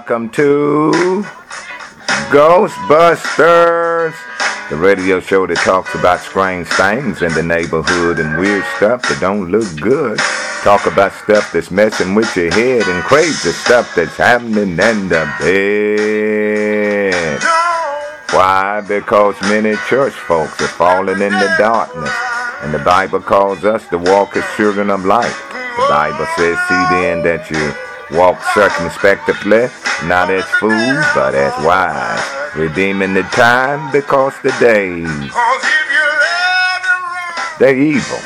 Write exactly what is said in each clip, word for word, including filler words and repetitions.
welcome to Ghostbusters, the radio show that talks about strange things in the neighborhood and weird stuff that don't look good. Talk about stuff that's messing with your head and crazy stuff that's happening in the bed. Why? Because many church folks are falling into darkness, and the Bible calls us to walk as children of light. The Bible says, see then that you walk circumspectly, not as fools, but as wise, redeeming the time because the days, they're evil.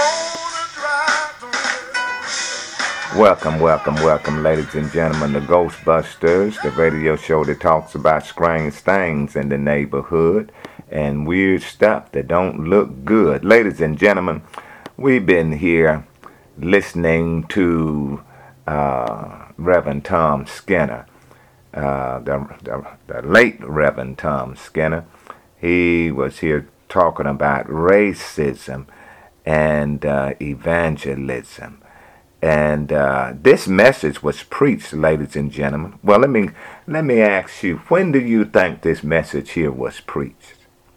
Welcome, welcome, welcome, ladies and gentlemen, to Ghostbusters, the radio show that talks about strange things in the neighborhood and weird stuff that don't look good. Ladies and gentlemen, we've been here listening to uh, Reverend Tom Skinner, uh, the, the, the late Reverend Tom Skinner. He was here talking about racism and uh, evangelism. And uh, this message was preached, ladies and gentlemen. Well, let me let me ask you, when do you think this message here was preached?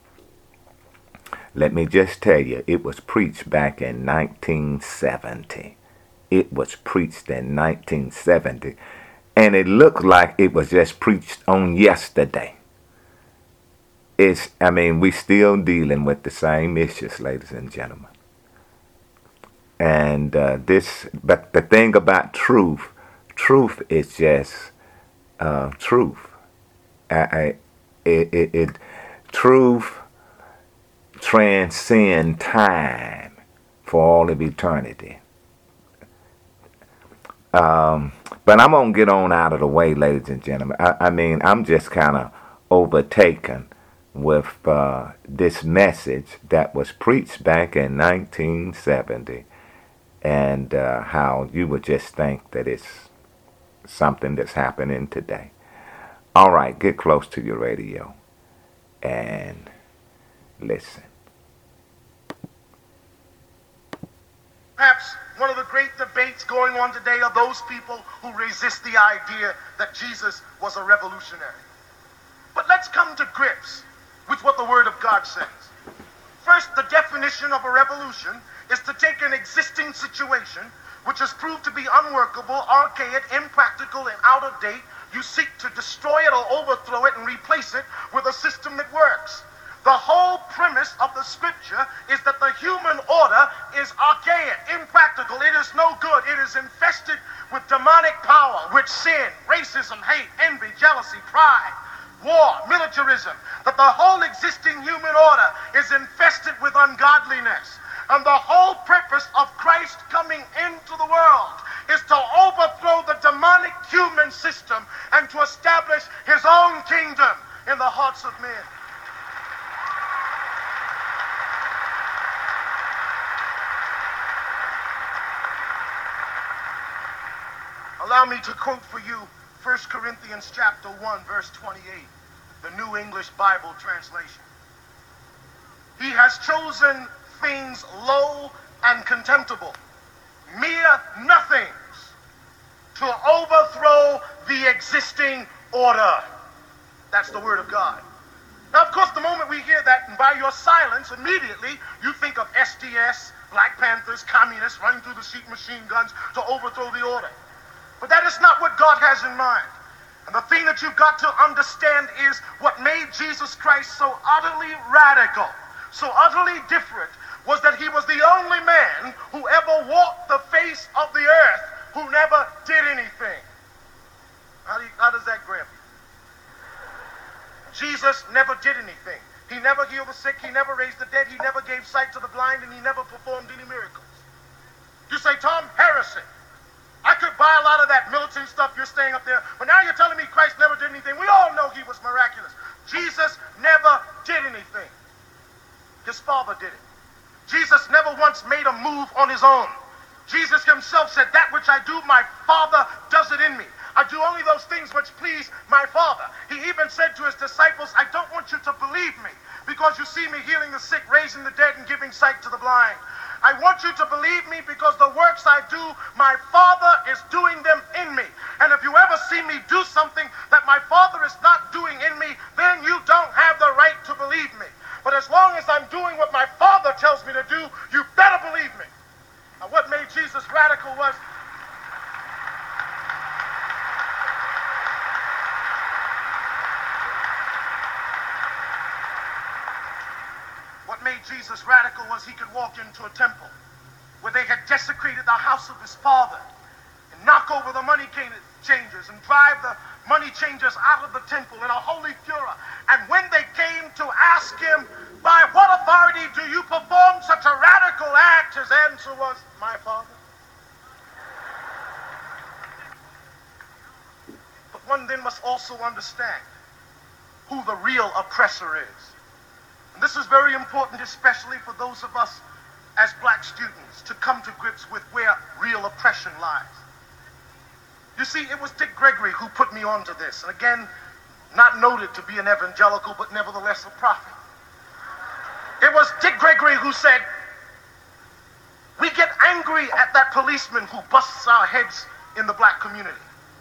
Let me just tell you, it was preached back in nineteen seventy. It was preached in nineteen seventy. And it looked like it was just preached on yesterday. It's, I mean, we still dealing with the same issues, ladies and gentlemen. And uh, this, but the thing about truth, truth is just uh, truth. I, I, it, it, it, truth transcends time for all of eternity. Um, but I'm gonna get on out of the way, ladies and gentlemen. I, I mean, I'm just kind of overtaken with uh, this message that was preached back in nineteen seventy. And uh, how you would just think that it's something that's happening today. All right, get close to your radio and listen. Perhaps one of the great debates going on today are those people who resist the idea that Jesus was a revolutionary. But let's come to grips with what the Word of God says. First, the definition of a revolution is to take an existing situation which has proved to be unworkable, archaic, impractical, and out of date. You seek to destroy it or overthrow it and replace it with a system that works. The whole premise of the scripture is that the human order is archaic, impractical. It is no good. It is infested with demonic power, with sin, racism, hate, envy, jealousy, pride, war, militarism. That the whole existing human order is infested with ungodliness. And the whole purpose of Christ coming into the world is to overthrow the demonic human system and to establish his own kingdom in the hearts of men. Allow me to quote for you First Corinthians chapter one, verse twenty-eight, the New English Bible translation. He has chosen things low and contemptible, mere nothings, to overthrow the existing order. That's the Word of God. Now, of course, the moment we hear that, and by your silence, immediately you think of S D S, Black Panthers, communists running through the street, machine guns to overthrow the order. But that is not what God has in mind. And the thing that you've got to understand is what made Jesus Christ so utterly radical, so utterly different, was that he was the only man who ever walked the face of the earth who never did anything. How, do you, how does that grab you? Jesus never did anything. He never healed the sick, he never raised the dead, he never gave sight to the blind, and he never performed any miracles. You say, Tom, heresy. I could buy a lot of that militant stuff you're staying up there, but now you're telling me Christ never did anything. We all know he was miraculous. Jesus never did anything. His Father did it. Jesus never once made a move on his own. Jesus himself said, that which I do, my Father does it in me. I do only those things which please my Father. He even said to his disciples, I don't want you to believe me because you see me healing the sick, raising the dead, and giving sight to the blind. I want you to believe me because the works I do, my Father is doing them in me. And if you ever see me do something that my Father is not doing in me, then you don't have the right to believe me. But as long as I'm doing what my Father tells me to do, you better believe me. Now, what made Jesus radical was What made Jesus radical was he could walk into a temple where they had desecrated the house of his father and knock over the money changers and drive the money changers out of the temple in a holy furor. And when they came to ask him, by what authority do you perform such a radical act? His answer was, my Father. But one then must also understand who the real oppressor is. And this is very important, especially for those of us as black students, to come to grips with where real oppression lies. You see, it was Dick Gregory who put me onto this. And again, not noted to be an evangelical, but nevertheless a prophet. It was Dick Gregory who said, we get angry at that policeman who busts our heads in the black community.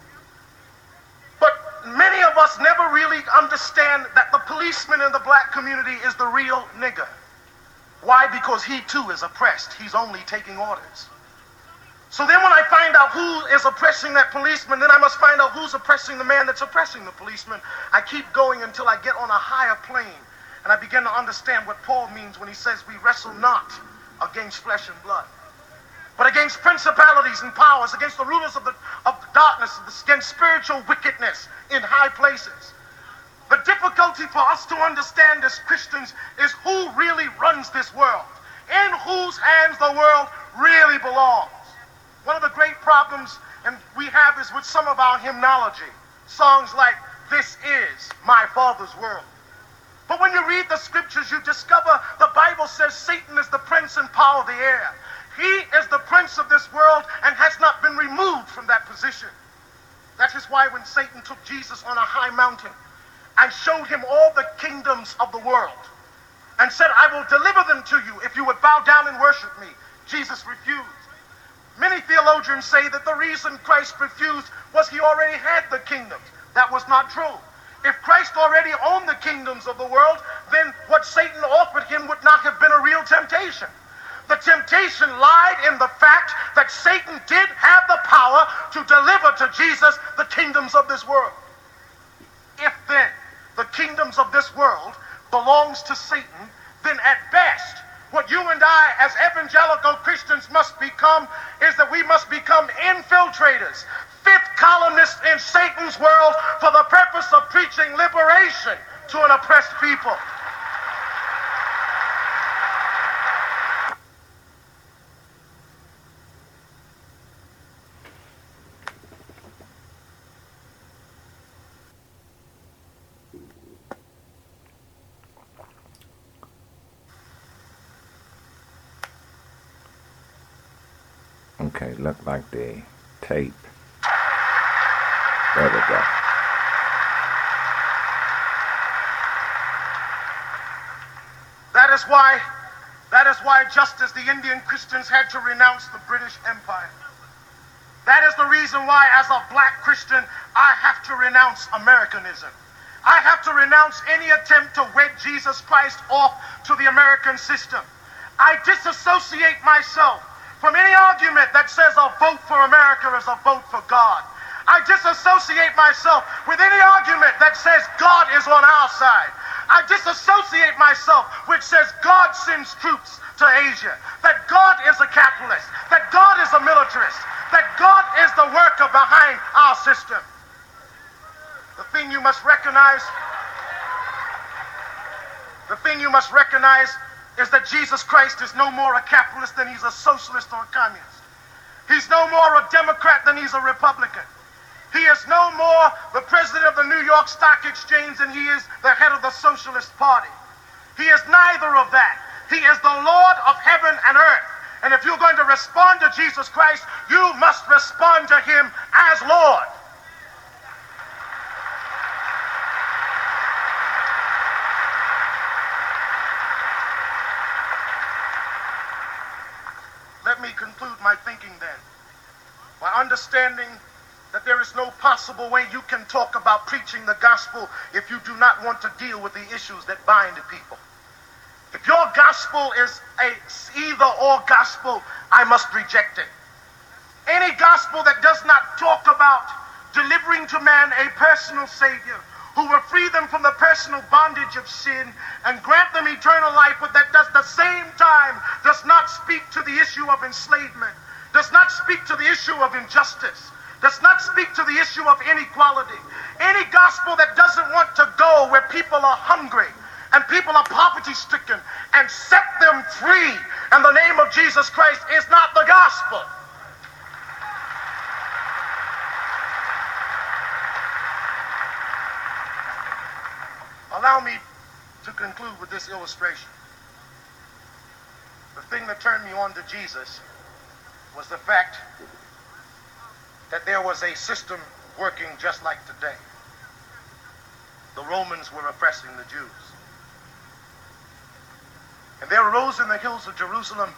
But many of us never really understand that the policeman in the black community is the real nigger. Why? Because he too is oppressed. He's only taking orders. So then when I find out who is oppressing that policeman, then I must find out who's oppressing the man that's oppressing the policeman. I keep going until I get on a higher plane, and I begin to understand what Paul means when he says we wrestle not against flesh and blood, but against principalities and powers, against the rulers of the of darkness, against spiritual wickedness in high places. The difficulty for us to understand as Christians is who really runs this world, in whose hands the world really belongs. One of the great problems and we have is with some of our hymnology, songs like "This is my Father's world." But when you read the scriptures, you discover the Bible says Satan is the prince and power of the air. He is the prince of this world and has not been removed from that position. That is why when Satan took Jesus on a high mountain and showed him all the kingdoms of the world and said, I will deliver them to you if you would bow down and worship me, Jesus refused. Many theologians say that the reason Christ refused was he already had the kingdoms. That was not true. If Christ already owned the kingdoms of the world, then what Satan offered him would not have been a real temptation. The temptation lied in the fact that Satan did have the power to deliver to Jesus the kingdoms of this world. If then the kingdoms of this world belongs to Satan, then at best, what you and I as evangelical Christians must become is that we must become infiltrators, fifth columnists in Satan's world for the purpose of preaching liberation to an oppressed people. Okay, look like the tape. There we go. That is why, that is why just as the Indian Christians had to renounce the British Empire, that is the reason why as a black Christian, I have to renounce Americanism. I have to renounce any attempt to wed Jesus Christ off to the American system. I disassociate myself from any argument that says a vote for America is a vote for God. I disassociate myself with any argument that says God is on our side. I disassociate myself which says God sends troops to Asia, that God is a capitalist, that God is a militarist, that God is the worker behind our system. The thing you must recognize, the thing you must recognize is that Jesus Christ is no more a capitalist than he's a socialist or a communist. He's no more a Democrat than he's a Republican. He is no more the president of the New York Stock Exchange than he is the head of the Socialist Party. He is neither of that. He is the Lord of heaven and earth. And if you're going to respond to Jesus Christ, you must respond to him as Lord. me conclude my thinking then by understanding that there is no possible way you can talk about preaching the gospel if you do not want to deal with the issues that bind people. If your gospel is a either or gospel, I must reject it. Any gospel that does not talk about delivering to man a personal Savior who will free them from the personal bondage of sin and grant them eternal life, but that does the same time does not speak to the issue of enslavement, does not speak to the issue of injustice, does not speak to the issue of inequality. Any gospel that doesn't want to go where people are hungry and people are poverty-stricken and set them free in the name of Jesus Christ is not the gospel. Allow me to conclude with this illustration. The thing that turned me on to Jesus was the fact that there was a system working just like today. The Romans were oppressing the Jews. And there arose in the hills of Jerusalem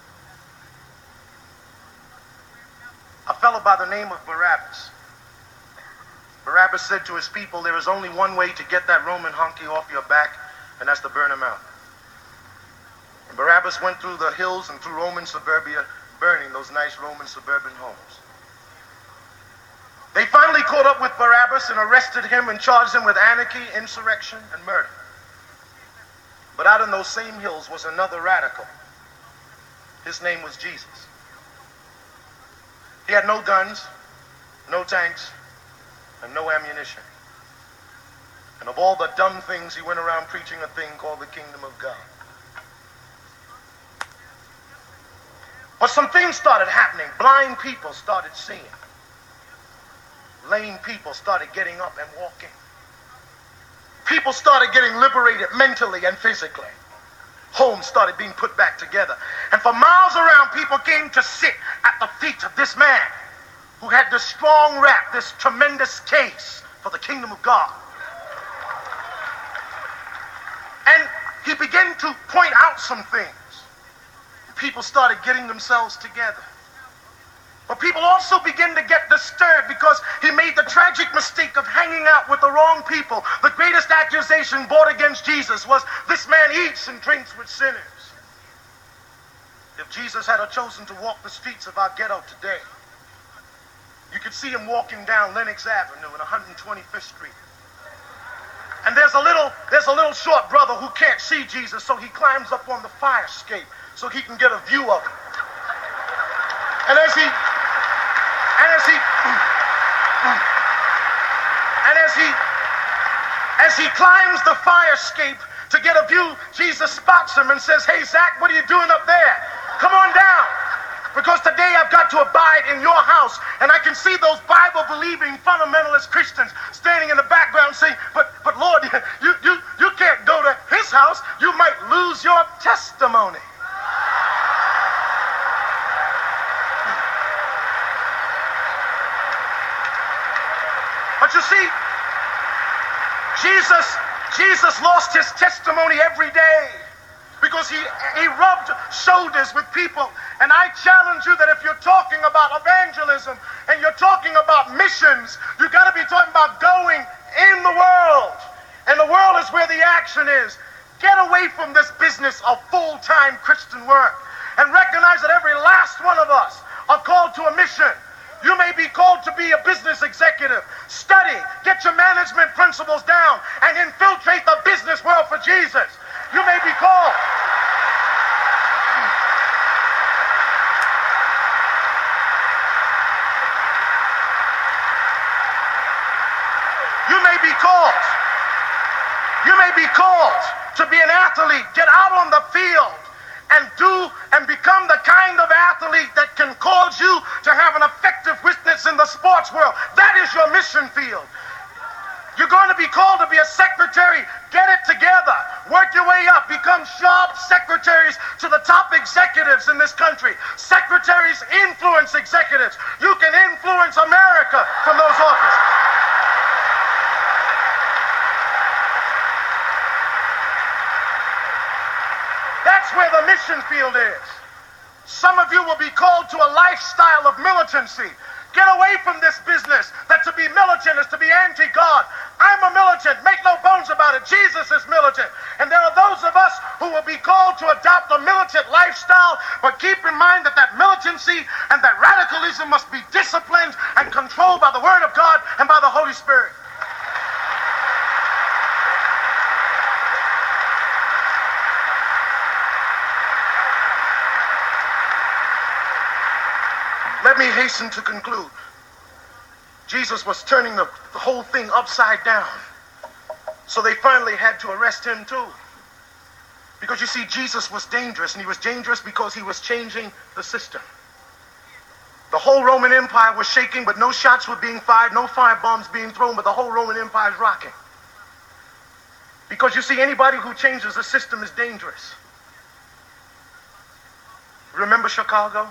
a fellow by the name of Barabbas. Barabbas said to his people, there is only one way to get that Roman hunky off your back, and that's to burn him out. And Barabbas went through the hills and through Roman suburbia, burning those nice Roman suburban homes. They finally caught up with Barabbas and arrested him and charged him with anarchy, insurrection, and murder. But out in those same hills was another radical. His name was Jesus. He had no guns, no tanks, and no ammunition. And of all the dumb things, he went around preaching a thing called the kingdom of God. But some things started happening. Blind people started seeing. Lame people started getting up and walking. People started getting liberated mentally and physically. Homes started being put back together. And for miles around, people came to sit at the feet of this man who had this strong rap, this tremendous case for the kingdom of God. And he began to point out some things. People started getting themselves together. But people also began to get disturbed because he made the tragic mistake of hanging out with the wrong people. The greatest accusation brought against Jesus was, this man eats and drinks with sinners. If Jesus had chosen to walk the streets of our ghetto today, you could see him walking down Lenox Avenue and one hundred twenty-fifth Street. And there's a little, there's a little short brother who can't see Jesus, so he climbs up on the fire escape so he can get a view of him. And as he, and as he, and as he, as he climbs the fire escape to get a view, Jesus spots him and says, hey, Zach, what are you doing up there? Come on down. Because today I've got to abide in your house. And I can see those Bible-believing fundamentalist Christians standing in the background saying, but, but Lord, you, you, you can't go to his house. You might lose your testimony. But you see, Jesus, Jesus lost his testimony every day because he, he rubbed shoulders with people. And I challenge you that if you're talking about evangelism and you're talking about missions, you got to be talking about going in the world. And the world is where the action is. Get away from this business of full-time Christian work and recognize that every last one of us are called to a mission. You may be called to be a business executive. Study, get your management principles down, and infiltrate the business world for Jesus. You may be called. You may be called. You may be called to be an athlete. Get out on the field and do and become the kind of athlete that can cause you to have an effective witness in the sports world. That is your mission field. You're going to be called to be a secretary. Get it together. Work your way up. Become sharp secretaries to the top executives in this country. Secretaries influence executives. You can influence America from those offices. That's where the mission field is. Some of you will be called to a lifestyle of militancy. Get away from this business that to be militant is to be anti-God. I'm a militant. Make no bones about it. Jesus is militant. And there are those of us who will be called to adopt a militant lifestyle, but keep in mind that that militancy and that radicalism must be disciplined and controlled by the Word of God and by the Holy Spirit. Let me hasten to conclude. Jesus was turning the, the whole thing upside down. So they finally had to arrest him too. Because you see, Jesus was dangerous, and he was dangerous because he was changing the system. The whole Roman Empire was shaking, but no shots were being fired, no firebombs being thrown, but the whole Roman Empire is rocking. Because you see, anybody who changes the system is dangerous. Remember Chicago?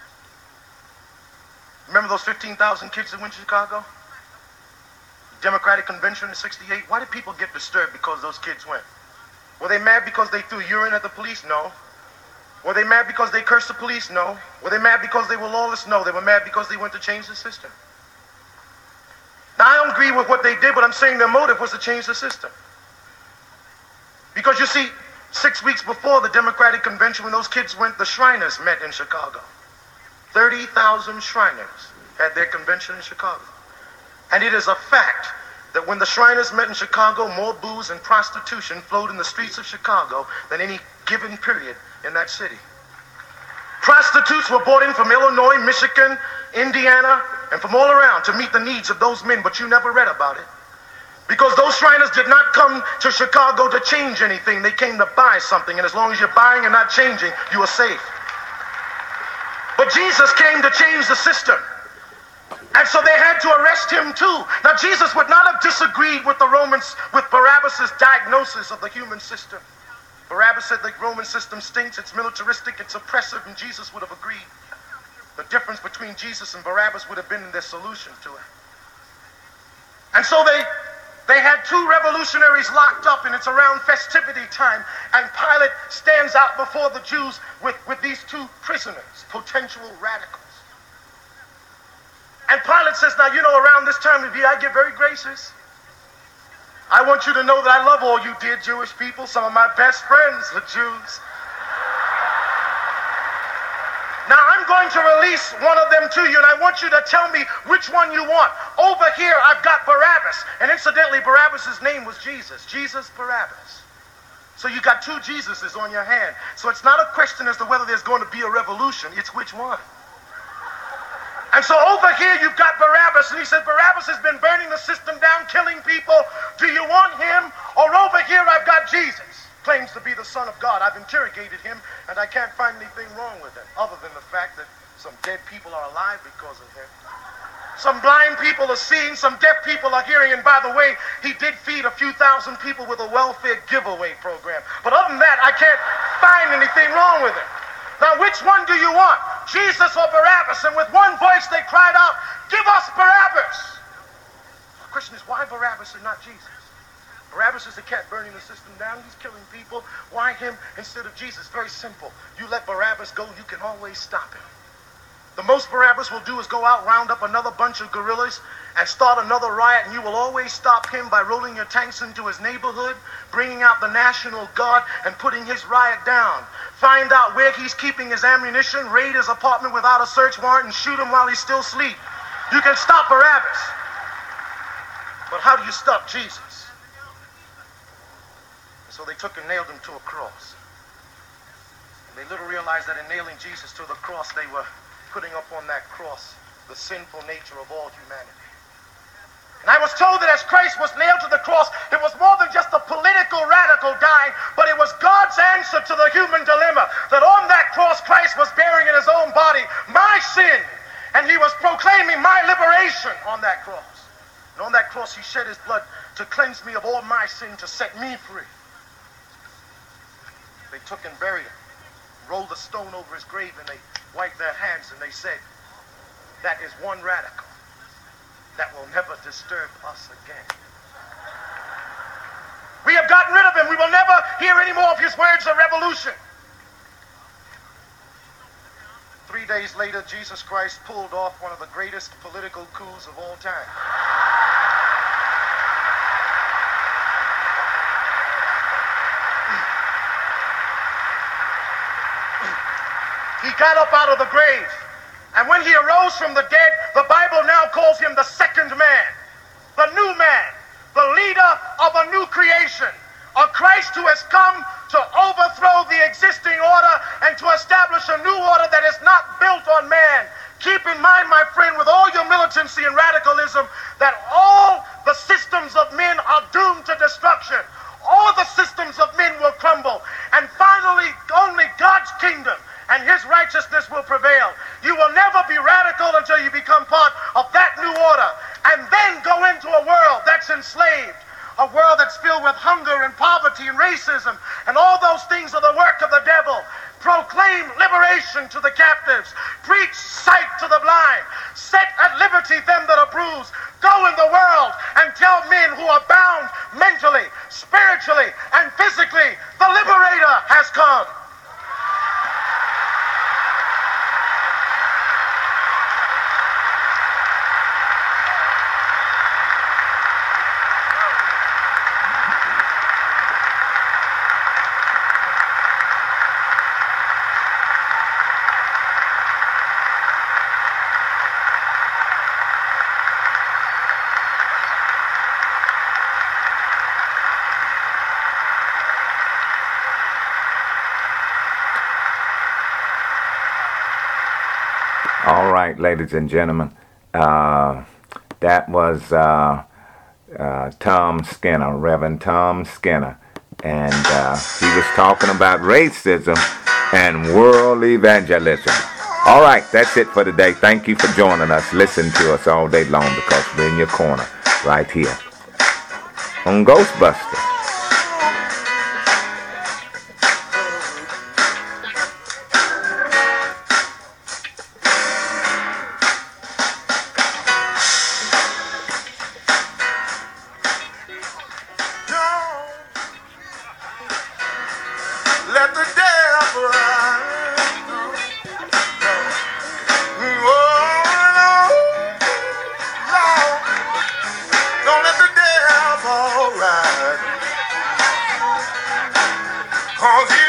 Remember those fifteen thousand kids that went to Chicago? Democratic Convention in sixty-eight? Why did people get disturbed because those kids went? Were they mad because they threw urine at the police? No. Were they mad because they cursed the police? No. Were they mad because they were lawless? No. They were mad because they went to change the system. Now, I don't agree with what they did, but I'm saying their motive was to change the system. Because you see, six weeks before the Democratic Convention, when those kids went, the Shriners met in Chicago. thirty thousand Shriners had their convention in Chicago. And it is a fact that when the Shriners met in Chicago, more booze and prostitution flowed in the streets of Chicago than any given period in that city. Prostitutes were brought in from Illinois, Michigan, Indiana, and from all around to meet the needs of those men, but you never read about it. Because those Shriners did not come to Chicago to change anything. They came to buy something, and as long as you're buying and not changing, you are safe. But Jesus came to change the system. And so they had to arrest him too. Now, Jesus would not have disagreed with the Romans, with Barabbas' diagnosis of the human system. Barabbas said the Roman system stinks, it's militaristic, it's oppressive, and Jesus would have agreed. The difference between Jesus and Barabbas would have been in their solution to it. And so they They had two revolutionaries locked up, and it's around festivity time, and Pilate stands out before the Jews with, with these two prisoners, potential radicals. And Pilate says, now, you know, around this time of year, I get very gracious. I want you to know that I love all you dear Jewish people, some of my best friends, the Jews. Now, I'm going to release one of them to you, and I want you to tell me which one you want. Over here, I've got Barabbas. And incidentally, Barabbas' name was Jesus. Jesus Barabbas. So you got two Jesuses on your hand. So it's not a question as to whether there's going to be a revolution. It's which one. And so over here, you've got Barabbas. And he said, Barabbas has been burning the system down, killing people. Do you want him? Or over here, I've got Jesus. Claims to be the Son of God. I've interrogated him, and I can't find anything wrong with him, other than the fact that some dead people are alive because of him. Some blind people are seeing, some deaf people are hearing, and by the way, he did feed a few thousand people with a welfare giveaway program. But other than that, I can't find anything wrong with him. Now, which one do you want? Jesus or Barabbas? And with one voice, they cried out, give us Barabbas! The question is, why Barabbas and not Jesus? Barabbas is the cat burning the system down. He's killing people. Why him instead of Jesus? Very simple. You let Barabbas go, you can always stop him. The most Barabbas will do is go out, round up another bunch of guerrillas, and start another riot, and you will always stop him by rolling your tanks into his neighborhood, bringing out the National Guard, and putting his riot down. Find out where he's keeping his ammunition, raid his apartment without a search warrant, and shoot him while he's still asleep. You can stop Barabbas. But how do you stop Jesus? So they took and nailed him to a cross. And they little realized that in nailing Jesus to the cross, they were putting up on that cross the sinful nature of all humanity. And I was told that as Christ was nailed to the cross, it was more than just a political radical dying, but it was God's answer to the human dilemma. That on that cross, Christ was bearing in his own body my sin, and he was proclaiming my liberation on that cross. And on that cross, he shed his blood to cleanse me of all my sin, to set me free. They took and buried him, rolled a stone over his grave, and they wiped their hands, and they said, that is one radical that will never disturb us again. We have gotten rid of him. We will never hear any more of his words of revolution. Three days later, Jesus Christ pulled off one of the greatest political coups of all time. He got up out of the grave, and when he arose from the dead, the Bible now calls him the second man, the new man, the leader of a new creation, a Christ who has come to overthrow the existing order and to establish a new order that is not built on man. Keep in mind, my friend, with all your militancy and radicalism, that all the systems of men are doomed to destruction. All the systems of men will crumble, and finally only God's kingdom and his righteousness will prevail. You will never be radical until you become part of that new order, and then go into a world that's enslaved, a world that's filled with hunger and poverty and racism, and all those things are the work of the devil. Proclaim liberation to the captives. Preach sight to the blind. Set at liberty them that are bruised. Go in the world and tell men who are bound mentally, spiritually, and physically, the liberator has come. All right, ladies and gentlemen, uh, that was uh, uh, Tom Skinner, Reverend Tom Skinner, and uh, he was talking about racism and world evangelism. All right, that's it for today. Thank you for joining us. Listen to us all day long because we're in your corner right here on Ghostbusters. Let the devil run. Oh, no, no. Don't let the devil run. 'Cause you